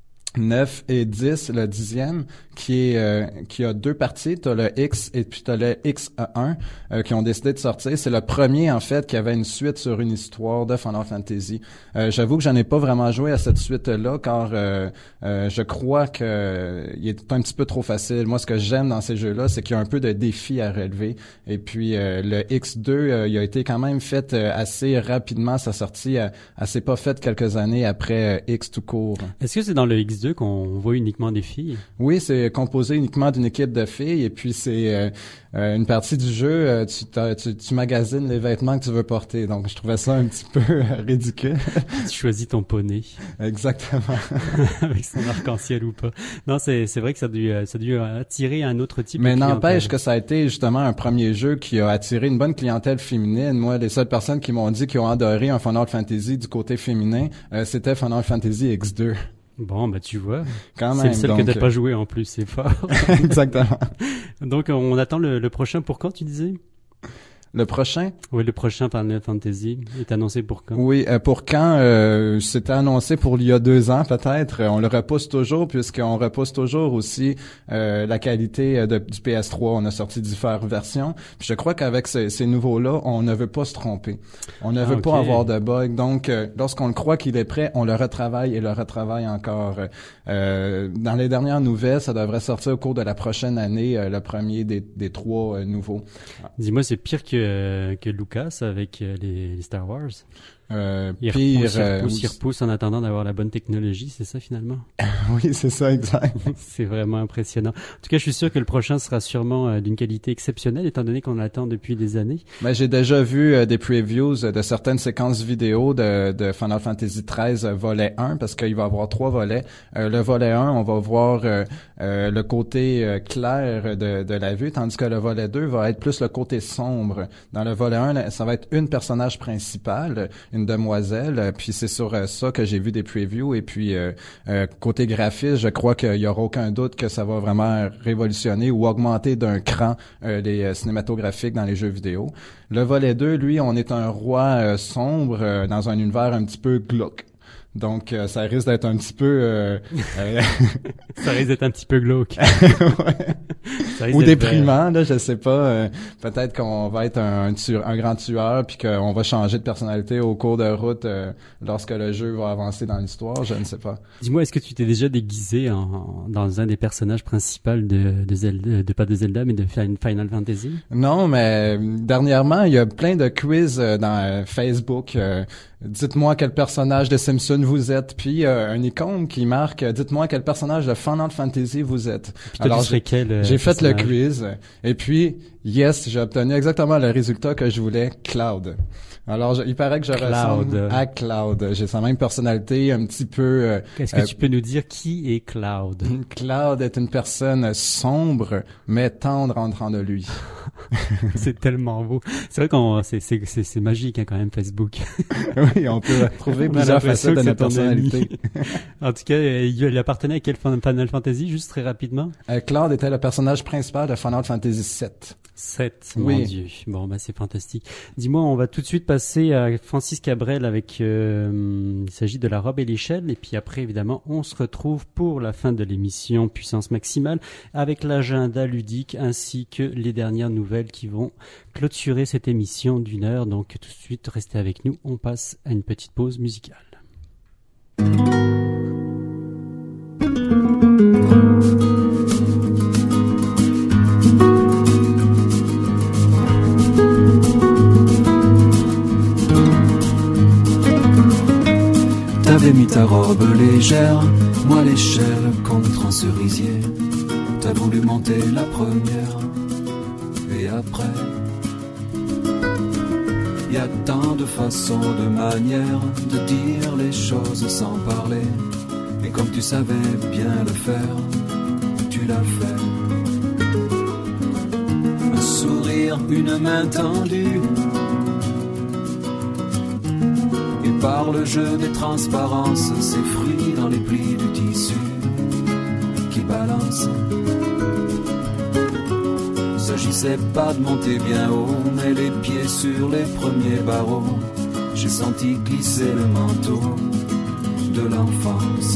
9 et 10, le 10e, qui a deux parties. T'as le X et puis t'as le X1 qui ont décidé de sortir. C'est le premier, en fait, qui avait une suite sur une histoire de Final Fantasy. J'avoue que j'en ai pas vraiment joué à cette suite-là, car je crois que il est un petit peu trop facile. Moi, ce que j'aime dans ces jeux-là, c'est qu'il y a un peu de défi à relever. Et puis, le X2, il a été quand même fait assez rapidement. Sa sortie, elle s'est pas faite quelques années après X tout court. Est-ce que c'est dans le X2 qu'on voit uniquement des filles? Oui, c'est composé uniquement d'une équipe de filles, et puis c'est une partie du jeu, tu magasines les vêtements que tu veux porter. Donc, je trouvais ça un petit peu ridicule. Tu choisis ton poney. Exactement. Avec son arc-en-ciel ou pas. Non, c'est vrai que ça a dû attirer un autre type Mais de clientèle. n'empêche que ça a été justement un premier jeu qui a attiré une bonne clientèle féminine. Moi, les seules personnes qui m'ont dit qu'ils ont adoré un Final Fantasy du côté féminin, c'était Final Fantasy X2. Bon, bah tu vois, quand même, c'est le seul que t'as pas joué en plus, c'est fort. Exactement. Donc on attend le prochain pour quand, tu disais? Le prochain? Oui, le prochain Final Fantasy est annoncé pour quand? Oui, pour quand? C'était annoncé pour il y a 2 ans peut-être. On le repousse toujours puisqu'on repousse toujours aussi la qualité du PS3. On a sorti différentes versions. Puis je crois qu'avec ces nouveaux-là, on ne veut pas se tromper. On ne veut pas avoir de bugs. Donc, lorsqu'on croit qu'il est prêt, on le retravaille et le retravaille encore. Dans les dernières nouvelles, ça devrait sortir au cours de la prochaine année, le premier des 3 nouveaux. Dis-moi, c'est pire que Lucas avec les Star Wars. Il repousse en attendant d'avoir la bonne technologie, c'est ça finalement? Oui, c'est ça, exact. C'est vraiment impressionnant. En tout cas, je suis sûr que le prochain sera sûrement d'une qualité exceptionnelle, étant donné qu'on l'attend depuis des années. Ben, j'ai déjà vu des previews de certaines séquences vidéo de Final Fantasy XIII volet 1, parce qu'il va y avoir 3 volets. Le volet 1, on va voir le côté clair de la vue, tandis que le volet 2 va être plus le côté sombre. Dans le volet 1, ça va être une personnage principale, une demoiselle, puis c'est sur ça que j'ai vu des previews, et puis côté graphiste, je crois qu'il y aura aucun doute que ça va vraiment révolutionner ou augmenter d'un cran les cinématographiques dans les jeux vidéo. Le volet 2, lui, on est un roi sombre dans un univers un petit peu glauque. Donc, ça risque d'être un petit peu... Ça risque d'être un petit peu glauque. Ouais. Ou déprimant, là, je sais pas. Peut-être qu'on va être un grand tueur, puis qu'on va changer de personnalité au cours de route lorsque le jeu va avancer dans l'histoire, je ne sais pas. Dis-moi, est-ce que tu t'es déjà déguisé dans un des personnages principaux de Zelda, pas de Zelda, mais de Final Fantasy? Non, mais dernièrement, il y a plein de quiz dans Facebook. Dites-moi quel personnage de Simpson vous êtes, puis un icône qui marque dites-moi quel personnage de Final Fantasy vous êtes. Puis alors j'ai fait le quiz, et puis j'ai obtenu exactement le résultat que je voulais, Cloud. Alors, il paraît que je ressemble à Cloud. J'ai sa même personnalité, un petit peu... Est-ce que tu peux nous dire qui est Cloud? Cloud est une personne sombre, mais tendre en entrant de lui. C'est tellement beau. C'est vrai c'est magique, hein, quand même, Facebook. Oui, on peut trouver plusieurs facettes de notre personnalité. En tout cas, il appartenait à quel Final Fantasy, juste très rapidement? Cloud était le personnage principal de Final Fantasy VII. 7, Oui. mon Dieu. Bon, bah c'est fantastique. Dis-moi, on va tout de suite passer à Francis Cabrel avec... il s'agit de La robe et l'échelle. Et puis après, évidemment, on se retrouve pour la fin de l'émission Puissance Maximale avec l'agenda ludique ainsi que les dernières nouvelles qui vont clôturer cette émission d'1 heure. Donc tout de suite, restez avec nous. On passe à une petite pause musicale. T'avais mis ta robe légère, moi l'échelle contre un cerisier. T'as voulu monter la première, et après y a tant de façons, de manières de dire les choses sans parler. Et comme tu savais bien le faire, tu l'as fait. Un sourire, une main tendue, et par le jeu des transparences, ces fruits dans les plis du tissu qui balancent. S'agissait pas de monter bien haut, mais les pieds sur les premiers barreaux. J'ai senti glisser le manteau de l'enfance.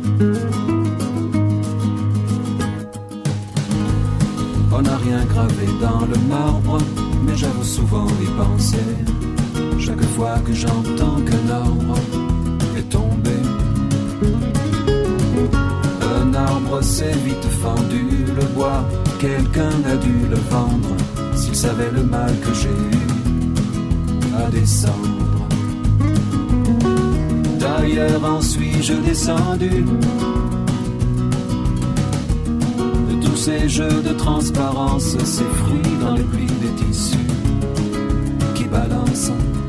On n'a rien gravé dans le marbre, mais j'avoue souvent y penser. Chaque fois que j'entends qu'un arbre est tombé, un arbre s'est vite fendu, le bois, quelqu'un a dû le vendre, s'il savait le mal que j'ai eu à descendre. D'ailleurs en suis-je descendu de tous ces jeux de transparence, ces fruits dans les plis des tissus qui balancent.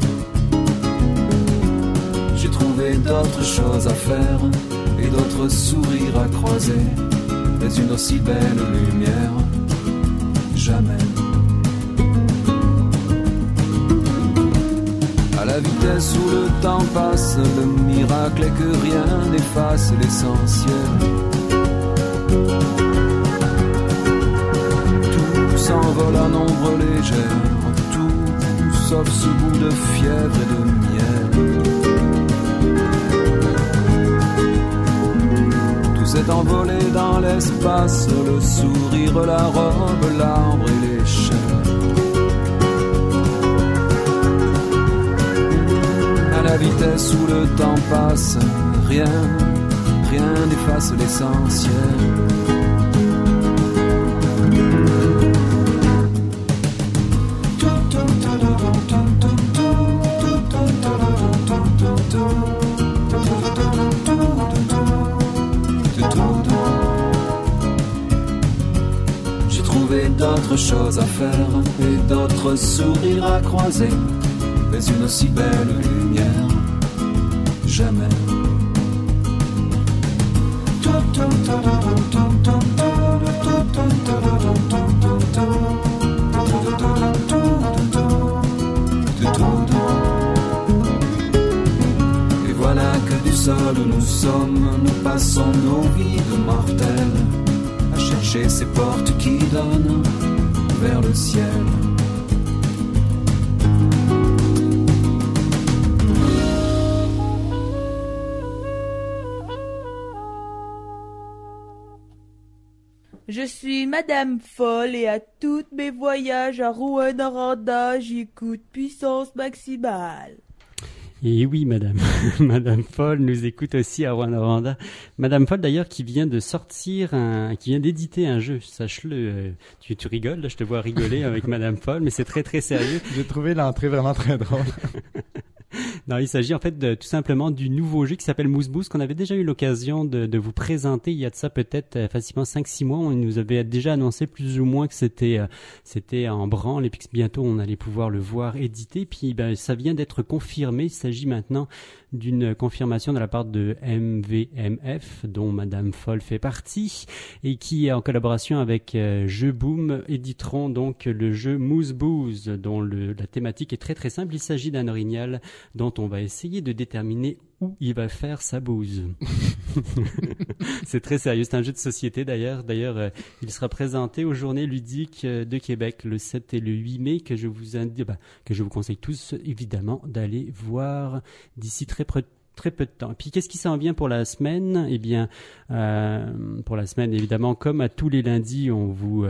J'ai trouvé d'autres choses à faire et d'autres sourires à croiser, mais une aussi belle lumière, jamais. À la vitesse où le temps passe, le miracle est que rien n'efface l'essentiel. Tout s'envole en ombre légère, tout sauf ce goût de fièvre et de miel. Tout s'est envolé dans l'espace, le sourire, la robe, l'arbre et l'échelle. À la vitesse où le temps passe, rien n'efface l'essentiel. J'ai trouvé d'autres choses à faire et d'autres sourires à croiser, mais une aussi belle lumière, jamais. Et voilà que du sol où nous sommes, nous passons nos vies de mortels à chercher ces portes qui donnent vers le ciel. Je suis Madame Folle et à tous mes voyages à Rouen-Noranda, j'écoute Puissance Maximale. Et oui, madame. Madame Folle nous écoute aussi à Rouen-Noranda. Madame Folle, d'ailleurs, qui vient de sortir qui vient d'éditer un jeu. Sache-le, tu rigoles, là, je te vois rigoler avec Madame Folle, mais c'est très, très sérieux. J'ai trouvé l'entrée vraiment très drôle. Non, il s'agit en fait tout simplement du nouveau jeu qui s'appelle Moose Boost, qu'on avait déjà eu l'occasion de vous présenter il y a de ça peut-être facilement 5-6 mois. On nous avait déjà annoncé plus ou moins que c'était en branle et puis que bientôt on allait pouvoir le voir édité. Puis ça vient d'être confirmé. Il s'agit maintenant d'une confirmation de la part de MVMF, dont Madame Folle fait partie, et qui, en collaboration avec Jeux Boom, éditeront donc le jeu Moose Boost, dont la thématique est très très simple. Il s'agit d'un orignal dont on va essayer de déterminer où il va faire sa bouse. C'est très sérieux, c'est un jeu de société d'ailleurs. D'ailleurs, il sera présenté aux Journées ludiques de Québec le 7 et le 8 mai que je vous conseille tous évidemment d'aller voir d'ici très peu de temps. Et puis, qu'est-ce qui s'en vient pour la semaine? Eh bien, pour la semaine, évidemment, comme à tous les lundis, on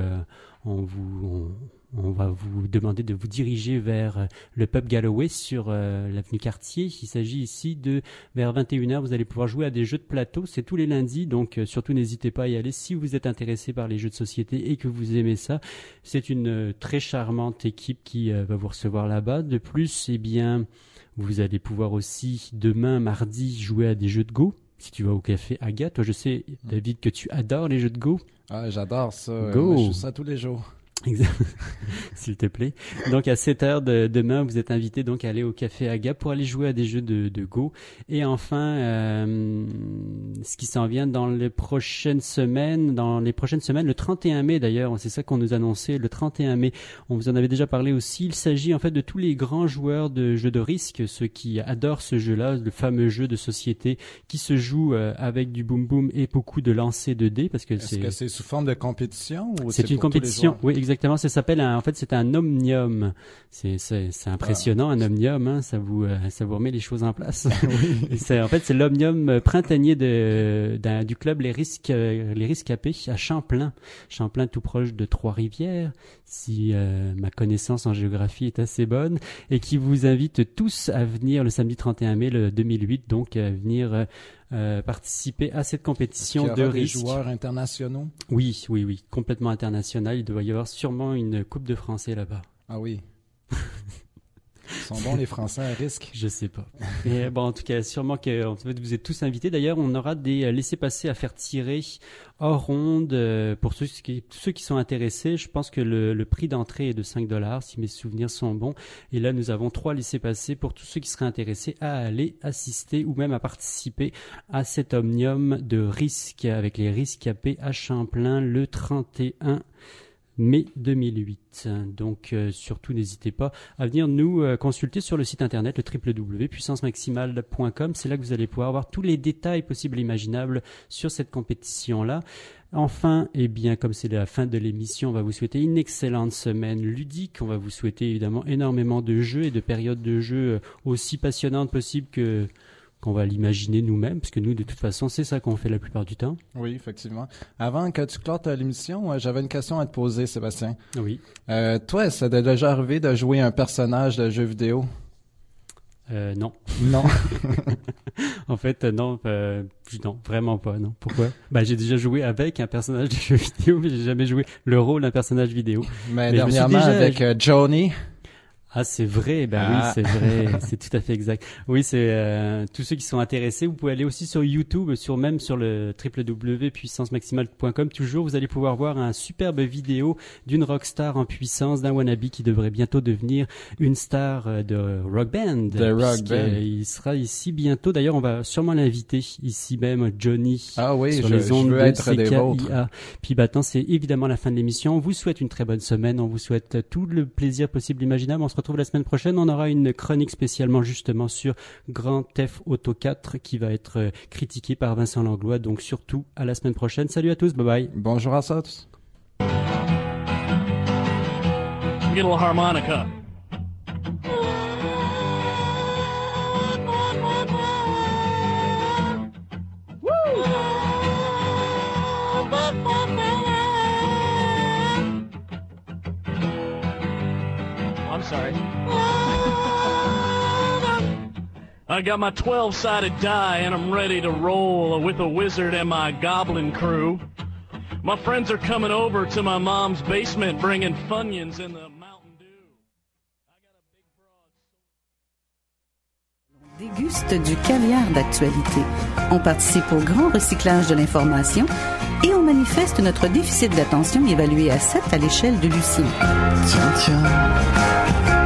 va vous demander de vous diriger vers le pub Galloway sur l'avenue Cartier. Il s'agit ici de, vers 21h, vous allez pouvoir jouer à des jeux de plateau. C'est tous les lundis, donc surtout n'hésitez pas à y aller si vous êtes intéressé par les jeux de société et que vous aimez ça. C'est une très charmante équipe qui va vous recevoir là-bas. De plus, eh bien, vous allez pouvoir aussi, demain, mardi, jouer à des jeux de Go. Si tu vas au café Aga, toi je sais, David, que tu adores les jeux de Go. Ah, j'adore ça. Go. Moi, je fais ça tous les jours. S'il te plaît. Donc à 7h de demain, vous êtes invité donc à aller au Café Aga pour aller jouer à des jeux de Go. Et enfin, ce qui s'en vient dans les prochaines semaines, le 31 mai d'ailleurs, c'est ça qu'on nous annonçait, le 31 mai. On vous en avait déjà parlé aussi. Il s'agit en fait de tous les grands joueurs de jeux de risque, ceux qui adorent ce jeu-là, le fameux jeu de société qui se joue avec du boom boom et beaucoup de lancer de dés, parce que Est-ce que c'est sous forme de compétition ou c'est une compétition? Oui, exactement. Ça s'appelle c'est un omnium. C'est impressionnant, un omnium, hein. Ça vous remet les choses en place. Oui. C'est l'omnium printanier du club Les Riscapés à Champlain. Champlain tout proche de Trois-Rivières, si ma connaissance en géographie est assez bonne, et qui vous invite tous à venir le samedi 31 mai 2008, donc à venir participer à cette compétition de risque. Des joueurs internationaux? Oui, complètement international. Il doit y avoir sûrement une coupe de Français là-bas. Ah oui. Ils sont bons les Français à risque? Je sais pas. Mais bon, en tout cas, sûrement que vous êtes tous invités. D'ailleurs, on aura des laissez-passer à faire tirer hors ronde pour tous ceux qui sont intéressés. Je pense que le prix d'entrée est de $5, si mes souvenirs sont bons. Et là, nous avons 3 laissez-passer pour tous ceux qui seraient intéressés à aller assister ou même à participer à cet omnium de risque avec les Riscapés à Champlain le 31 mai 2008. Donc surtout n'hésitez pas à venir nous consulter sur le site internet, le www.puissancemaximale.com. C'est là que vous allez pouvoir avoir tous les détails possibles et imaginables sur cette compétition-là. Enfin, eh bien, comme c'est la fin de l'émission, on va vous souhaiter une excellente semaine ludique. On va vous souhaiter évidemment énormément de jeux et de périodes de jeux aussi passionnantes possibles qu'on va l'imaginer nous-mêmes, parce que nous, de toute façon, c'est ça qu'on fait la plupart du temps. Oui, effectivement. Avant que tu clores l'émission, j'avais une question à te poser, Sébastien. Oui. Toi, ça t'est déjà arrivé de jouer un personnage de jeu vidéo? Non. Non. En fait, non, vraiment pas, non. Pourquoi? J'ai déjà joué avec un personnage de jeu vidéo, mais j'ai jamais joué le rôle d'un personnage vidéo. Mais dernièrement, avec Johnny. Ah, c'est vrai, oui, c'est vrai, c'est tout à fait exact. Oui, c'est tous ceux qui sont intéressés, vous pouvez aller aussi sur YouTube, même sur le www.puissancemaximale.com. Toujours, vous allez pouvoir voir un superbe vidéo d'une rockstar en puissance, d'un wannabe qui devrait bientôt devenir une star de rock band. Il sera ici bientôt. D'ailleurs, on va sûrement l'inviter ici même, Johnny. Ah oui, sur les ondes je veux être des vôtres. Puis maintenant, c'est évidemment la fin de l'émission. On vous souhaite une très bonne semaine. On vous souhaite tout le plaisir possible imaginable. On se retrouve la semaine prochaine. On aura une chronique spécialement justement sur Grand Theft Auto 4 qui va être critiqué par Vincent Langlois. Donc surtout à la semaine prochaine. Salut à tous, bye bye. Bonjour à tous. Get a little harmonica. I'm sorry. I got my 12-sided die and I'm ready to roll with a wizard and my goblin crew. My friends are coming over to my mom's basement bringing Funyuns in the Mountain Dew. Déguste du caviar d'actualité. On participe au grand recyclage de l'information et on manifeste notre déficit d'attention évalué à 7 à l'échelle de Lucien. Tiens.